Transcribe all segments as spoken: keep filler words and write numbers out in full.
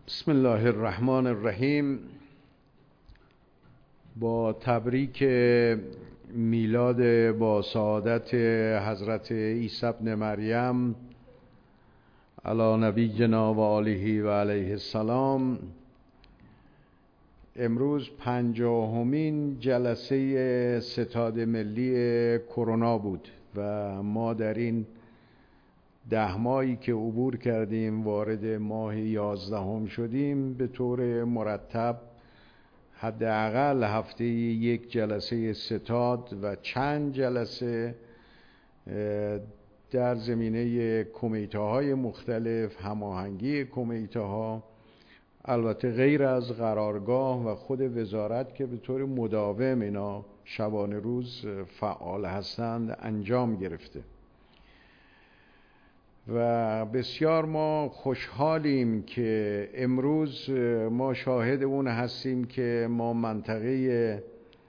بسم الله الرحمن الرحیم. با تبریک میلاد با سعادت حضرت عیسی ابن مریم علی نبینا و آله و علیه السلام، امروز پنجاهمین جلسه ستاد ملی کرونا بود و ما در این ده ماهی که عبور کردیم وارد ماه یازدهم شدیم به طور مرتب حداقل هفته یک جلسه ستاد و چند جلسه در زمینه کمیته های مختلف، هماهنگی کمیته ها، البته غیر از قرارگاه و خود وزارت که به طور مداوم اینا شبانه روز فعال هستند انجام گرفته. و بسیار ما خوشحالیم که امروز ما شاهد اون هستیم که ما منطقه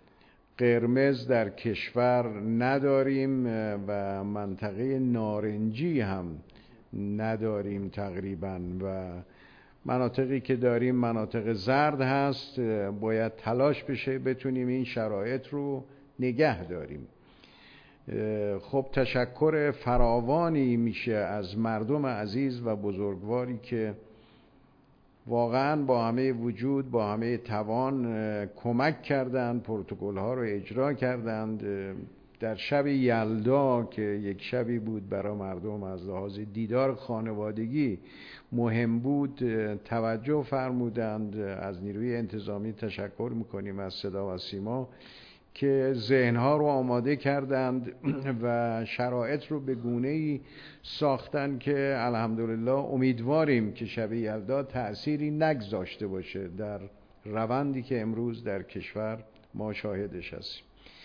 قرمز در کشور نداریم و منطقه نارنجی هم نداریم تقریبا، و مناطقی که داریم مناطق زرد هست. باید تلاش بشه بتونیم این شرایط رو نگه داریم. خب تشکر فراوانی میشه از مردم عزیز و بزرگواری که واقعا با همه وجود، با همه توان کمک کردند، پروتکل ها رو اجرا کردند. در شب یلدا که یک شبی بود برای مردم از لحاظ دیدار خانوادگی مهم بود، توجه فرمودند. از نیروی انتظامی تشکر میکنیم، از صدا و سیما که ذهنها رو آماده کردند و شرایط رو به گونه‌ای ساختن که الحمدلله امیدواریم که شب یلدا تأثیری نگذاشته باشه در روندی که امروز در کشور ما شاهدش هستیم.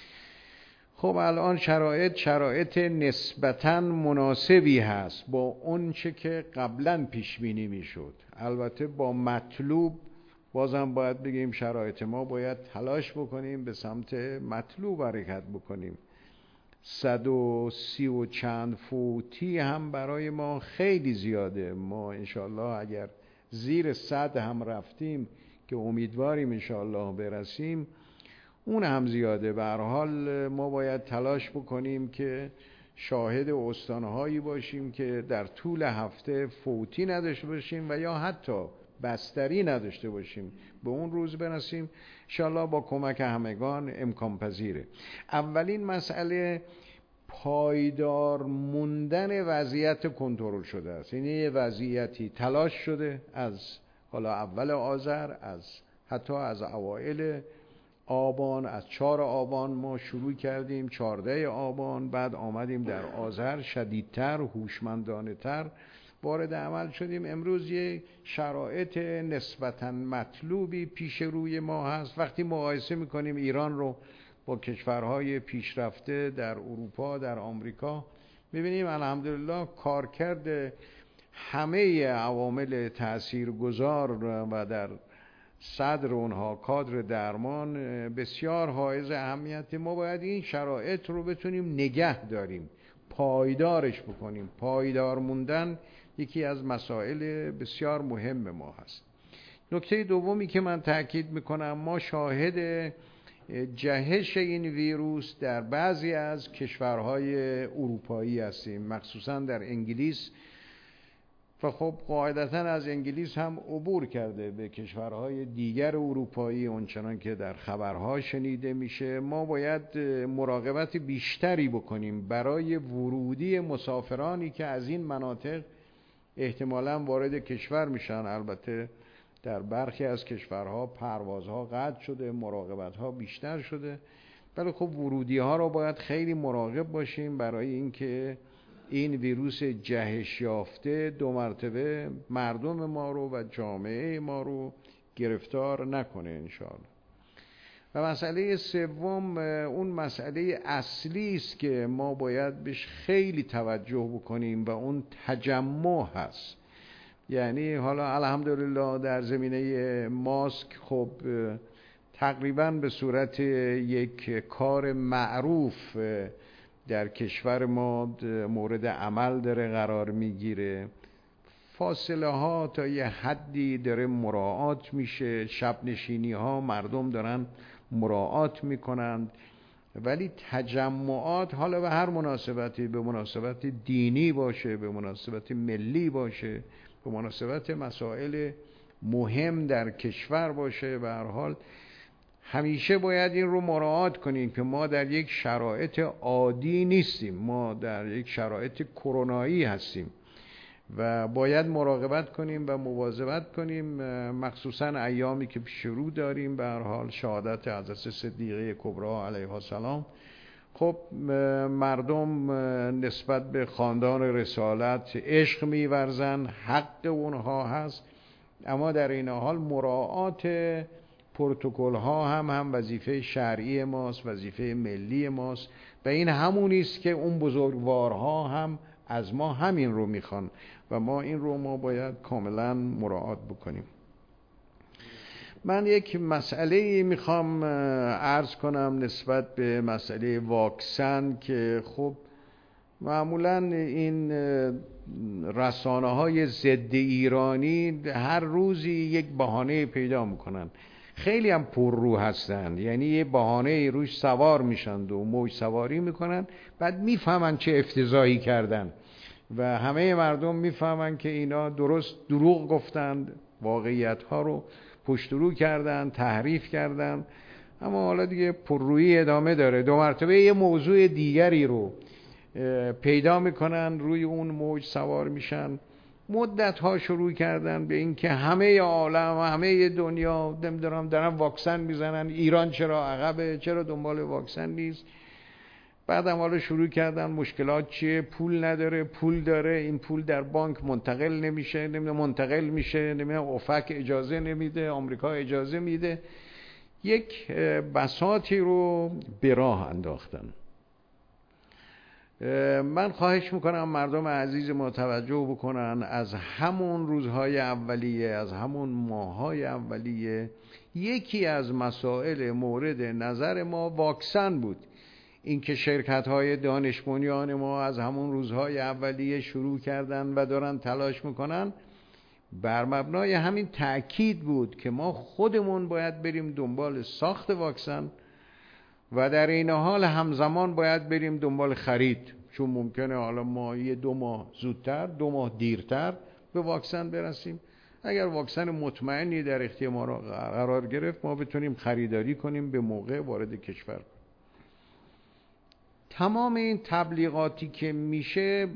خب الان شرایط شرایط نسبتاً مناسبی هست با اون چه که قبلاً پیش بینی میشد. البته با مطلوب بازم باید بگیم شرایط ما باید تلاش بکنیم به سمت مطلوب حرکت بکنیم. صد و سی و چند فوتی هم برای ما خیلی زیاده. ما انشالله اگر زیر صد هم رفتیم که امیدواریم انشالله برسیم، اون هم زیاده. به هر حال ما باید تلاش بکنیم که شاهد استانهایی باشیم که در طول هفته فوتی نداشته باشیم و یا حتی بستری نداشته باشیم. به اون روز برسیم انشالله با کمک همگان امکان پذیره. اولین مسئله پایدار موندن وضعیت کنترل شده است. یعنی یه وضعیتی تلاش شده از حالا اول آذر، از حتی از اوایل آبان، از چهار آبان ما شروع کردیم، چهارده آبان، بعد آمدیم در آذر شدیدتر، هوشمندانه تر وارد عمل شدیم. امروز یه شرایط نسبتاً مطلوبی پیش روی ما هست. وقتی مقایسه میکنیم ایران رو با کشورهای پیشرفته در اروپا، در آمریکا، میبینیم الحمدلله کارکرد همه عوامل تاثیرگذار و در صدر اونها کادر درمان بسیار حائز اهمیت. ما باید این شرایط رو بتونیم نگه داریم، پایدارش بکنیم. پایدار موندن یکی از مسائل بسیار مهم ما هست. نکته دومی که من تأکید میکنم، ما شاهد جهش این ویروس در بعضی از کشورهای اروپایی هستیم، مخصوصا در انگلیس، و خب قاعدتا از انگلیس هم عبور کرده به کشورهای دیگر اروپایی اونچنان که در خبرها شنیده میشه. ما باید مراقبت بیشتری بکنیم برای ورودی مسافرانی که از این مناطق احتمالاً وارد کشور میشن. البته در برخی از کشورها پروازها قطع شده، مراقبتها بیشتر شده، ولی خب ورودی ها رو باید خیلی مراقب باشیم برای اینکه این ویروس جهش یافته دو مرتبه مردم ما رو و جامعه ما رو گرفتار نکنه انشاءالله. و مسئله سوم اون مسئله اصلی است که ما باید بهش خیلی توجه بکنیم و اون تجمع هست. یعنی حالا الحمدلله در زمینه ماسک خب تقریبا به صورت یک کار معروف در کشور ما مورد عمل داره قرار میگیره. فاصله ها تا یه حدی داره مراعات میشه، شب نشینی ها مردم دارن مراعات میکنند، ولی تجمعات حالا به هر مناسبتی، به مناسبت دینی باشه، به مناسبت ملی باشه، به مناسبت مسائل مهم در کشور باشه، به هر حال همیشه باید این رو مراعات کنیم که ما در یک شرایط عادی نیستیم، ما در یک شرایط کرونایی هستیم و باید مراقبت کنیم و مواظبت کنیم، مخصوصا ایامی که پیش رو داریم. به هر حال شهادت حضرت صدیقه کبری علیها السلام، خب مردم نسبت به خاندان رسالت عشق می‌ورزن، حق اونها هست، اما در این حال مراعات پروتکل ها هم هم وظیفه شرعی ماست، وظیفه ملی ماست و این همونی است که اون بزرگوارها هم از ما همین رو میخوان و ما این رو ما باید کاملا مراعات بکنیم. من یک مسئله میخوام عرض کنم نسبت به مسئله واکسن که خب معمولا این رسانه های ضد ایرانی هر روزی یک بهانه پیدا میکنن، خیلی هم پررو هستن، یعنی یه بهانه روش سوار میشن و موج سواری میکنن، بعد میفهمن چه افتضاحی کردن و همه مردم میفهمن که اینا درست دروغ گفتند، واقعیت ها رو پشت رو کردن، تحریف کردن، اما حالا دیگه پررویی ادامه داره. دو مرتبه یه موضوع دیگری رو پیدا میکنن، روی اون موج سوار میشن، مدت ها شروع کردن به این که همه عالم و همه دنیا نمیدونم دارن واکسن میزنن، ایران چرا عقبه، چرا دنبال واکسن نیست. بعدم حالا شروع کردن مشکلات چیه، پول نداره، پول داره، این پول در بانک منتقل نمیشه، نمیدونم منتقل میشه، نمیدونم اوفک اجازه نمیده، آمریکا اجازه میده، یک بساطی رو به راه انداختن. من خواهش میکنم مردم عزیز ما توجه بکنن، از همون روزهای اولیه، از همون ماههای اولیه، یکی از مسائل مورد نظر ما واکسن بود. اینکه شرکت‌های دانش بنیان ما از همون روزهای اولیه شروع کردن و دارن تلاش میکنن، بر مبنای همین تأکید بود که ما خودمون باید بریم دنبال ساخت واکسن و در این حال همزمان باید بریم دنبال خرید، چون ممکنه حالا ما یه دو ماه زودتر، دو ماه دیرتر به واکسن برسیم. اگر واکسن مطمئنی در اختیار ما قرار گرفت، ما بتونیم خریداری کنیم، به موقع وارد کشور کنیم. تمام این تبلیغاتی که میشه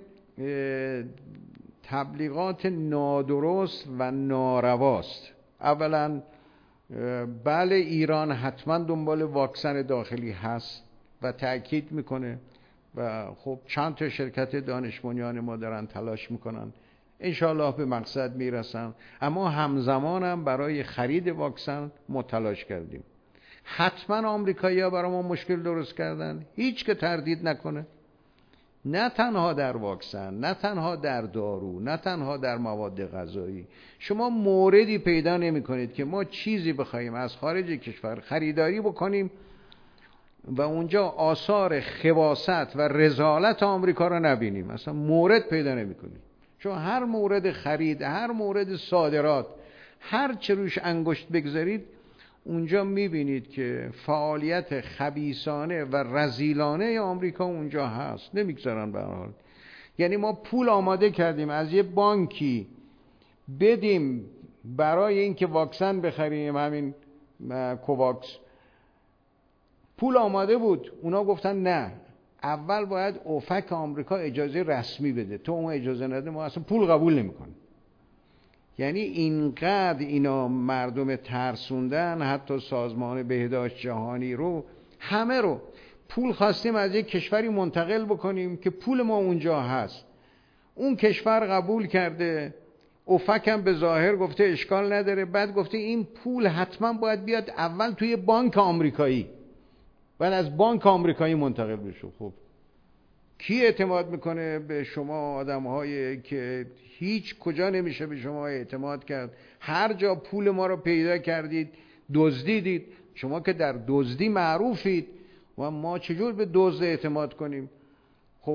تبلیغات نادرست و نارواست. اولا بله ایران حتما دنبال واکسن داخلی هست و تأکید میکنه و خب چند تا شرکت دانش بنیان ما دارن تلاش میکنن، انشاءالله به مقصد میرسن، اما همزمان هم برای خرید واکسن ما تلاش کردیم. حتما آمریکایی‌ها برای ما مشکل درست کردن، هیچ که تردید نکنه، نه تنها در واکسن، نه تنها در دارو، نه تنها در مواد غذایی. شما موردی پیدا نمی کنید که ما چیزی بخوایم از خارج کشور خریداری بکنیم و اونجا آثار خباثت و رذالت آمریکا رو نبینیم، اصلا مورد پیدا نمی کنید. چون هر مورد خرید، هر مورد صادرات، هر چه روش انگشت بگذارید اونجا میبینید که فعالیت خبیثانه و رذیلانه آمریکا اونجا هست، نمیگذارن به هر حال. یعنی ما پول آماده کردیم از یه بانکی بدیم برای اینکه واکسن بخریم، همین کوواکس، پول آماده بود، اونا گفتن نه، اول باید اوفک آمریکا اجازه رسمی بده، تو اون اجازه نده ما اصلا پول قبول نمیکنیم. یعنی اینقدر اینا مردم ترسوندن، حتی سازمان بهداشت جهانی رو، همه رو. پول خواستیم از یک کشوری منتقل بکنیم که پول ما اونجا هست، اون کشور قبول کرده، اوفک هم به ظاهر گفته اشکال نداره، بعد گفته این پول حتما باید بیاد اول توی بانک آمریکایی، بعد از بانک آمریکایی منتقل بشه. خب کی اعتماد میکنه به شما آدم‌هایی که هیچ کجا نمیشه به شما اعتماد کرد؟ هر جا پول ما رو پیدا کردید دزدیدید، شما که در دزدی معروفید و ما چجور به دزد اعتماد کنیم؟ خب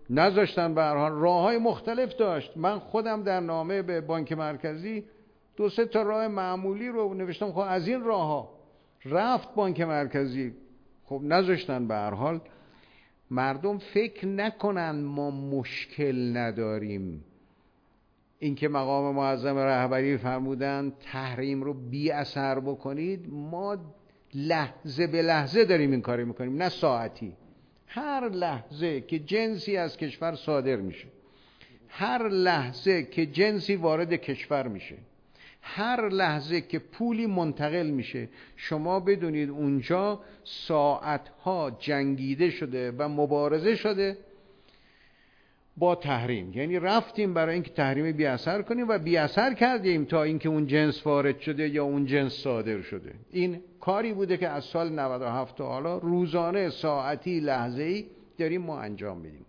نذاشتن. به هر حال راه‌های مختلف داشت. من خودم در نامه به بانک مرکزی دو سه تا راه معمولی رو نوشتم، خب از این راه‌ها رفت بانک مرکزی، خب نذاشتن. به هر حال مردم فکر نکنن ما مشکل نداریم. اینکه مقام معظم رهبری فرمودن تحریم رو بی اثر بکنید، ما لحظه به لحظه داریم این کاری میکنیم، نه ساعتی. هر لحظه که جنسی از کشور صادر میشه، هر لحظه که جنسی وارد کشور میشه، هر لحظه که پولی منتقل میشه، شما بدونید اونجا ساعتها جنگیده شده و مبارزه شده با تحریم. یعنی رفتیم برای اینکه تحریم بی اثر کنیم و بی اثر کردیم تا اینکه اون جنس وارد شده یا اون جنس صادر شده. این کاری بوده که از سال نود و هفت تا حالا روزانه، ساعتی، لحظه‌ای داریم ما انجام میدیم.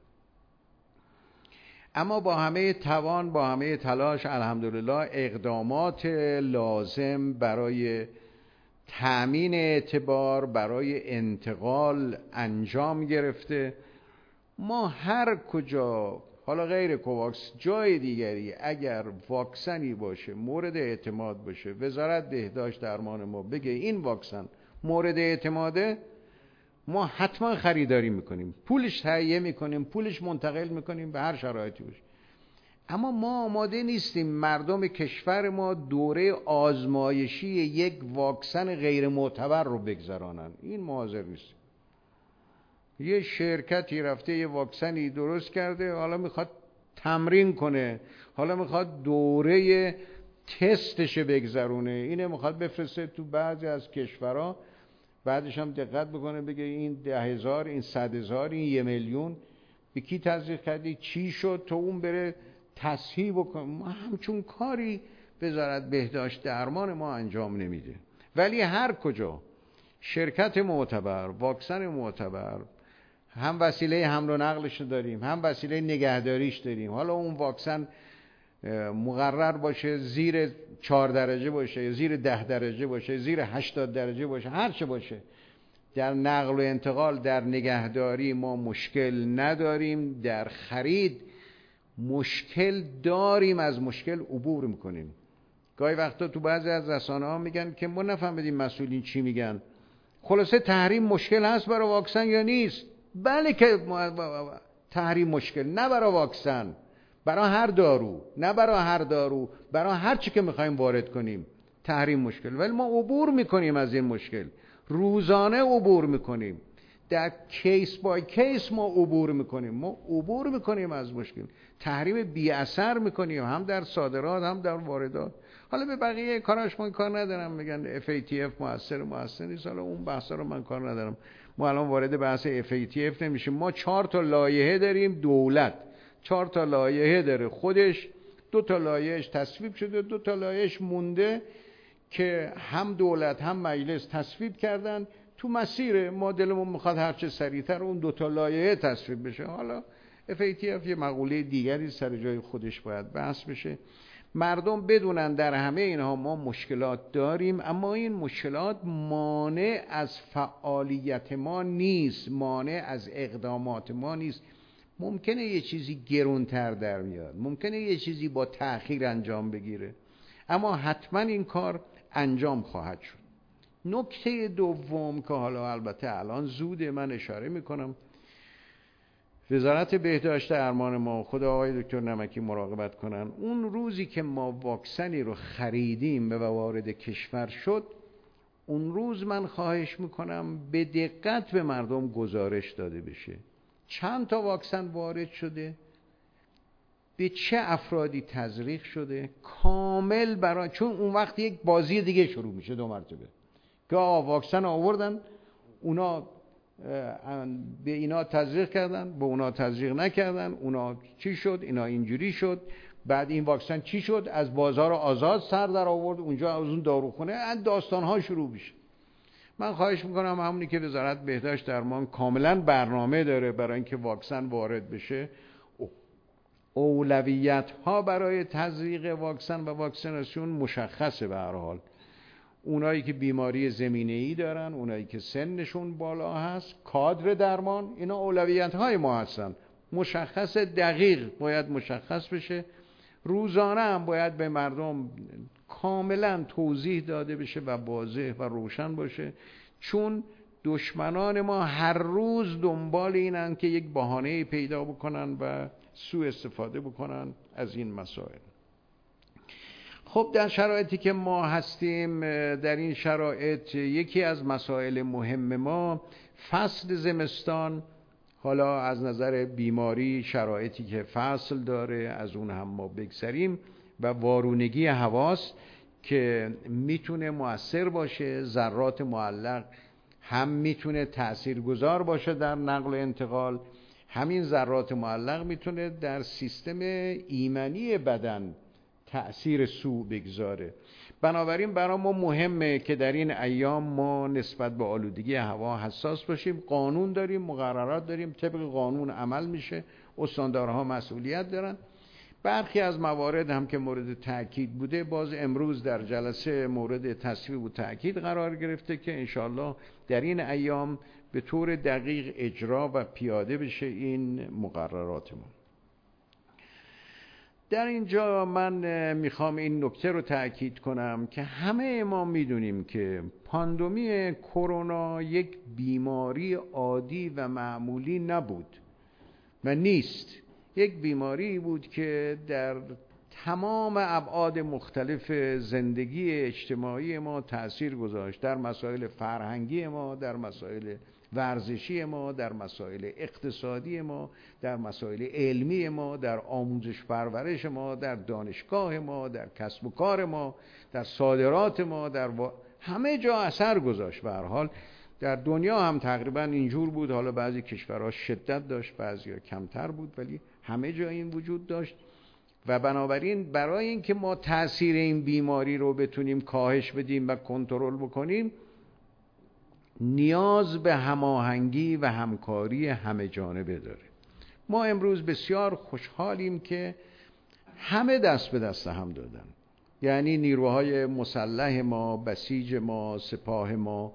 اما با همه توان، با همه تلاش، الحمدلله اقدامات لازم برای تأمین اعتبار، برای انتقال انجام گرفته. ما هر کجا، حالا غیر کوواکس، جای دیگری اگر واکسنی باشه مورد اعتماد باشه، وزارت بهداشت درمان ما بگه این واکسن مورد اعتماده، ما حتما خریداری میکنیم، پولش تهیه میکنیم، پولش منتقل میکنیم به هر شرایطی باشه. اما ما آماده نیستیم مردم کشور ما دوره آزمایشی یک واکسن غیر معتبر رو بگذرانن. این ما حاضر نیستیم. یه شرکتی رفته یه واکسنی درست کرده، حالا میخواد تمرین کنه، حالا میخواد دوره تستش بگذرونه، اینه میخواد بفرسته تو بعضی از کشورها، بعدش هم دقت بکنه بگه این ده هزار، این صد هزار، این یه میلیون به کی تزریق کردی، چی شد، تو اون بره تصحیح بکنه. ما همچون کاری وزارت بهداشت درمان ما انجام نمیده. ولی هر کجا شرکت معتبر، واکسن معتبر، هم وسیله حمل و نقلش داریم، هم وسیله نگهداریش داریم، حالا اون واکسن مقرر باشه زیر چهار درجه باشه، زیر ده درجه باشه، زیر هشتاد درجه باشه، هر چه باشه، در نقل و انتقال، در نگهداری ما مشکل نداریم. در خرید مشکل داریم، از مشکل عبور میکنیم. گاهی وقتا تو بعضی از رسانه ها میگن که ما نفهمیدیم مسئولین چی میگن. خلاصه تحریم مشکل هست برای واکسن یا نیست؟ بله که تحریم مشکل، نه برای واکسن، برای هر دارو، نه برای هر دارو، برای هر چی که میخوایم وارد کنیم تحریم مشکل. ولی ما عبور میکنیم از این مشکل، روزانه عبور میکنیم، در کیس بای کیس ما عبور میکنیم، ما عبور میکنیم از مشکل، تحریم بی اثر میکنیم، هم در صادرات هم در واردات. حالا به بقیه کاراش من کار ندارم، میگن اف ای تی اف موثر موثر نیست، حالا اون بحثا رو من کار ندارم. ما الان وارد بحث اف ای تی اف نمیشیم. ما چهار تا لایحه داریم، دولت چهار تا لایحه داره خودش، دو تا لایحه‌اش تصویب شده، دو تا لایحه‌اش مونده که هم دولت هم مجلس تصویب کردن. تو مسیر ما دلمون میخواد هرچه سریعتر اون دو تا لایحه تصویب بشه. حالا اف ای تی اف یه مقوله دیگری سر جای خودش باید بحث بشه. مردم بدونن در همه اینها ما مشکلات داریم، اما این مشکلات مانع از فعالیت ما نیست، مانع از اقدامات ما نیست. ممکنه یه چیزی گرونتر در میاد، ممکنه یه چیزی با تأخیر انجام بگیره، اما حتما این کار انجام خواهد شد. نکته دوم که حالا البته الان زوده من اشاره میکنم، وزارت بهداشت درمان ما، خدا آقای دکتر نمکی مراقبت کنن، اون روزی که ما واکسنی رو خریدیم و وارد کشور شد، اون روز من خواهش میکنم به دقت به مردم گزارش داده بشه چند تا واکسن وارد شده، به چه افرادی تزریق شده، کامل برای، چون اون وقت یک بازی دیگه شروع میشه دو مرتبه که آقا واکسن آوردن، اونا به اینا تزریق کردن، به اونا تزریق نکردن، اونا چی شد، اینا اینجوری شد، بعد این واکسن چی شد، از بازار آزاد سر در آورد، اونجا از اون داروخونه داستان ها شروع میشه. من خواهش میکنم همونی که وزارت بهداشت درمان کاملا برنامه داره برای اینکه واکسن وارد بشه، اولویت ها برای تزریق واکسن و واکسیناسیون مشخصه. به هر حال اونایی که بیماری زمینه‌ای دارن، اونایی که سنشون بالا هست، کادر درمان، اینا اولویت های ما هستن. مشخص، دقیق باید مشخص بشه. روزانه هم باید به مردم کاملا توضیح داده بشه و واضح و روشن باشه، چون دشمنان ما هر روز دنبال اینن که یک بهانه پیدا بکنن و سوء استفاده بکنن از این مسائل. خب در شرایطی که ما هستیم، در این شرایط یکی از مسائل مهم ما فصل زمستان، حالا از نظر بیماری شرایطی که فصل داره از اون هم ما بگذریم، و وارونگی هواست که میتونه مؤثر باشه. ذرات معلق هم میتونه تاثیرگذار باشه در نقل و انتقال، همین ذرات معلق میتونه در سیستم ایمنی بدن تأثیر سوء بگذاره. بنابراین برای ما مهمه که در این ایام ما نسبت به آلودگی هوا حساس باشیم. قانون داریم، مقررات داریم، طبق قانون عمل میشه، استاندارها مسئولیت دارن. برخی از موارد هم که مورد تأکید بوده، باز امروز در جلسه مورد تصویب و تأکید قرار گرفته که انشالله در این ایام به طور دقیق اجرا و پیاده بشه این مقررات ما. در اینجا من میخوام این نکته رو تأکید کنم که همه ما میدونیم که پاندمی کرونا یک بیماری عادی و معمولی نبود و نیست. یک بیماری بود که در تمام ابعاد مختلف زندگی اجتماعی ما تأثیر گذاشت، در مسائل فرهنگی ما، در مسائل ورزشی ما، در مسائل اقتصادی ما، در مسائل علمی ما، در آموزش پرورش ما، در دانشگاه ما، در کسب و کار ما، در صادرات ما، در و... همه جا اثر گذاشت. به هر حال در دنیا هم تقریبا اینجور بود. حالا بعضی کشورها شدت داشت، بعضی کمتر بود، ولی همه جا این وجود داشت. و بنابراین برای اینکه ما تأثیر این بیماری رو بتونیم کاهش بدیم و کنترل بکنیم، نیاز به هماهنگی و همکاری همه جانبه داره. ما امروز بسیار خوشحالیم که همه دست به دست هم دادن، یعنی نیروهای مسلح ما، بسیج ما، سپاه ما،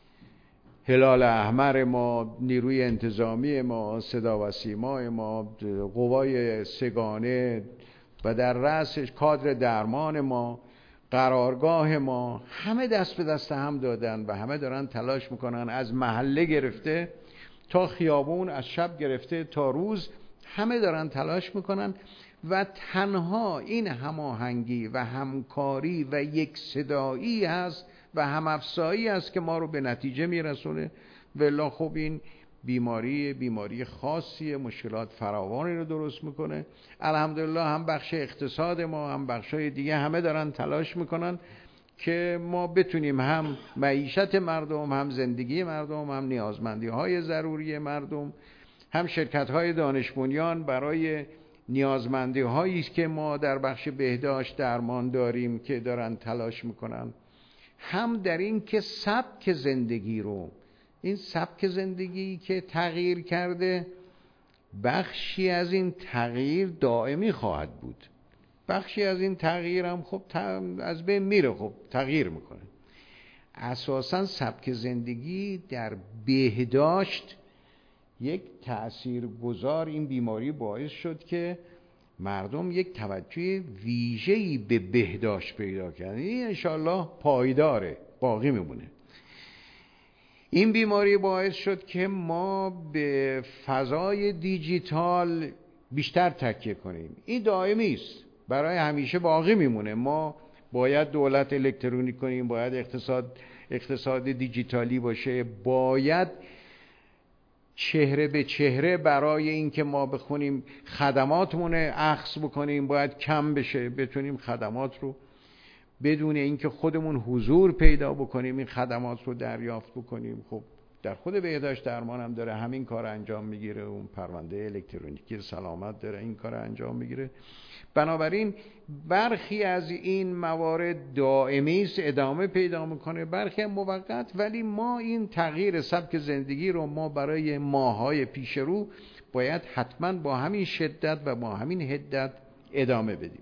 هلال احمر ما، نیروی انتظامی ما، صدا و سیما ما، قوای سگانه و در رأسش کادر درمان ما، قرارگاه ما، همه دست به دست هم دادن و همه دارن تلاش میکنن، از محله گرفته تا خیابون، از شب گرفته تا روز، همه دارن تلاش میکنن و تنها این هماهنگی و همکاری و یک صدایی هست و همافزایی است که ما رو به نتیجه میرسونه. والله خب این بیماری بیماری خاصیه، مشکلات فراوانی رو درست میکنه. الحمدلله هم بخش اقتصاد ما، هم بخشای دیگه همه دارن تلاش میکنن که ما بتونیم هم معیشت مردم، هم زندگی مردم، هم نیازمندی های ضروری مردم، هم شرکت های دانش بنیان برای نیازمندی هایی که ما در بخش بهداشت درمان داریم که دارن تلاش میکنن، هم در این که سبک زندگی رو، این سبک زندگی که تغییر کرده، بخشی از این تغییر دائمی خواهد بود، بخشی از این تغییر هم خب از بین میره، خب تغییر میکنه. اساساً سبک زندگی در بهداشت یک تأثیر گذار، این بیماری باعث شد که مردم یک توجه ویژه‌ای به بهداشت پیدا کردن. این انشالله پایداره، باقی میمونه. این بیماری باعث شد که ما به فضای دیجیتال بیشتر تکیه کنیم. این دائمی است، برای همیشه باقی میمونه. ما باید دولت الکترونیک کنیم، باید اقتصاد اقتصاد دیجیتالی باشه، باید چهره به چهره برای اینکه ما بخونیم خدماتمون اخذ بکنیم باید کم بشه، بتونیم خدمات رو بدون اینکه خودمون حضور پیدا بکنیم این خدمات رو دریافت بکنیم. خب در خود بهداشت درمان هم داره همین کار انجام میگیره، اون پرونده الکترونیکی سلامت داره این کار انجام میگیره. بنابراین برخی از این موارد دائمی است، ادامه پیدا میکنه، برخی هم موقت، ولی ما این تغییر سبک زندگی رو ما برای ماهای پیش رو باید حتما با همین شدت و با همین حدت ادامه بدیم.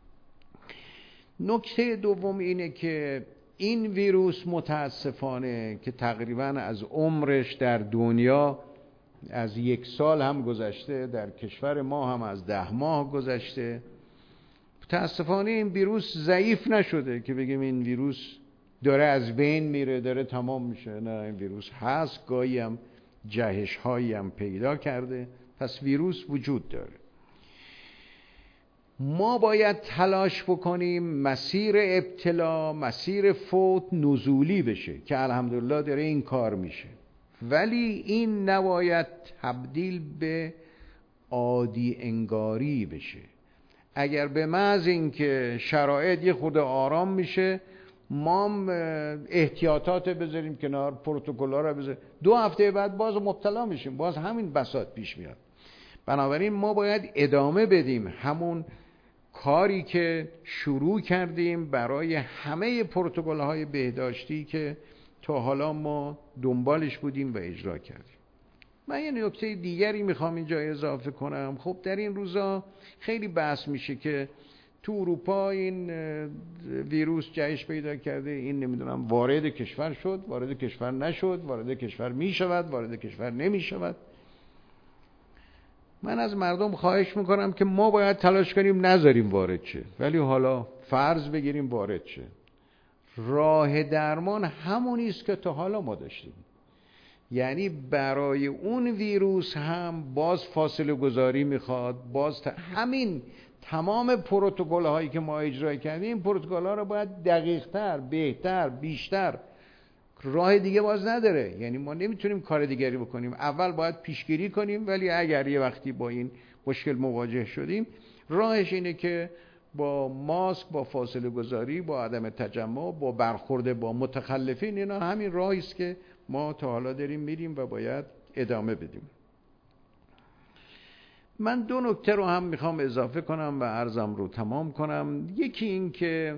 نکته دوم اینه که این ویروس متاسفانه که تقریبا از عمرش در دنیا از یک سال هم گذشته، در کشور ما هم از ده ماه گذشته. متاسفانه این ویروس ضعیف نشده که بگیم این ویروس داره از بین میره، داره تمام میشه. نه، این ویروس هست، گاهی هم جهش هایی هم پیدا کرده. پس ویروس وجود داره. ما باید تلاش بکنیم مسیر ابتلا، مسیر فوت نزولی بشه که الحمدلله داره این کار میشه، ولی این نباید تبدیل به عادی انگاری بشه. اگر به محض اینکه شرایط یه خود آرام میشه ما احتیاطات بذاریم کنار، پروتکل‌ها رو بذاریم، دو هفته بعد باز مبتلا میشیم، باز همین بساط پیش میاد. بنابراین ما باید ادامه بدیم همون کاری که شروع کردیم برای همه پروتکل‌های بهداشتی که تا حالا ما دنبالش بودیم و اجرا کردیم. من یه نکته دیگری میخوام اینجا اضافه کنم. خب در این روزا خیلی بحث میشه که تو اروپا این ویروس جهش پیدا کرده، این نمیدونم وارد کشور شد، وارد کشور نشد، وارد کشور میشود، وارد کشور نمیشود. من از مردم خواهش میکنم که ما باید تلاش کنیم نذاریم وارد شه، ولی حالا فرض بگیریم وارد شه. راه درمان همونی است که تا حالا ما داشتیم. یعنی برای اون ویروس هم باز فاصله گذاری میخواد، باز ت... همین تمام پروتکل هایی که ما اجرا کردیم، این پروتکل ها رو باید دقیق تر، بهتر، بیشتر. راه دیگه باز نداره. یعنی ما نمیتونیم کار دیگری بکنیم. اول باید پیشگیری کنیم، ولی اگر یه وقتی با این مشکل مواجه شدیم، راهش اینه که با ماسک، با فاصله گذاری، با عدم تجمع، با برخورد با متخلفین، اینا همین راهی است که ما تا حالا داریم میریم و باید ادامه بدیم. من دو نکته رو هم میخوام اضافه کنم و عرضم رو تمام کنم. یکی این که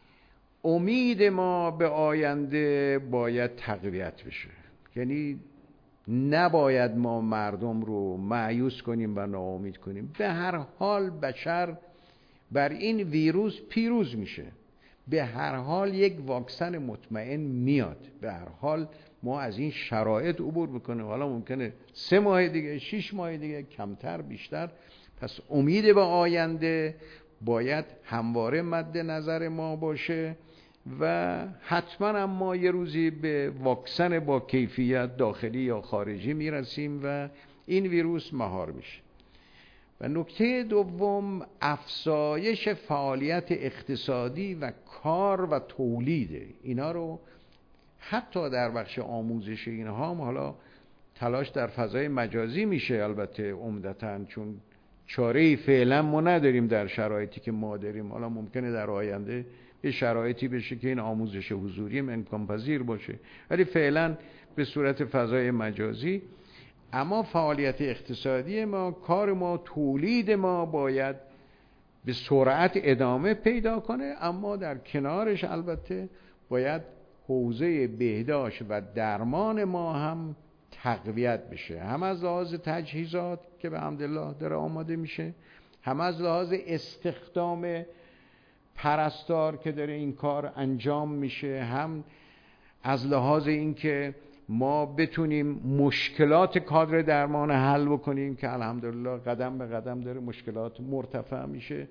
امید ما به آینده باید تقویت بشه. یعنی نباید ما مردم رو مایوس کنیم و ناامید کنیم. به هر حال بشر بر این ویروس پیروز میشه. به هر حال یک واکسن مطمئن میاد. به هر حال ما از این شرایط عبور بکنیم. حالا ممکنه سه ماه دیگه، شش ماه دیگه، کمتر بیشتر. پس امید به آینده باید همواره مد نظر ما باشه و حتما هم ما یه روزی به واکسن با کیفیت داخلی یا خارجی میرسیم و این ویروس مهار میشه. و نکته دوم، افزایش فعالیت اقتصادی و کار و تولیده. اینا رو حتی در بخش آموزش اینها هم حالا تلاش در فضای مجازی میشه، البته عمدتاً، چون چاره‌ای فعلا ما نداریم در شرایطی که ما داریم. حالا ممکنه در آینده یه شرایطی بشه که این آموزش حضوری امکان پذیر باشه، ولی فعلا به صورت فضای مجازی. اما فعالیت اقتصادی ما، کار ما، تولید ما باید به سرعت ادامه پیدا کنه، اما در کنارش البته باید حوزه بهداشت و درمان ما هم تقویت بشه، هم از لحاظ تجهیزات که به حمدالله داره آماده میشه، هم از لحاظ استخدام پرستار که داره این کار انجام میشه، هم از لحاظ اینکه ما بتونیم مشکلات کادر درمان حل بکنیم که الحمدلله قدم به قدم داره مشکلات مرتفع میشه.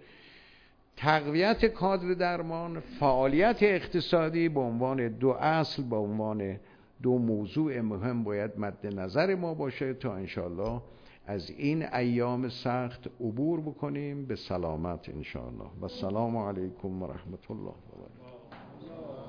تقویت کادر درمان، فعالیت اقتصادی به عنوان دو اصل، به عنوان دو موضوع مهم باید مد نظر ما باشه تا انشاءالله از این ایام سخت عبور بکنیم به سلامت انشاءالله. و السلام علیکم و رحمت الله و برکاته.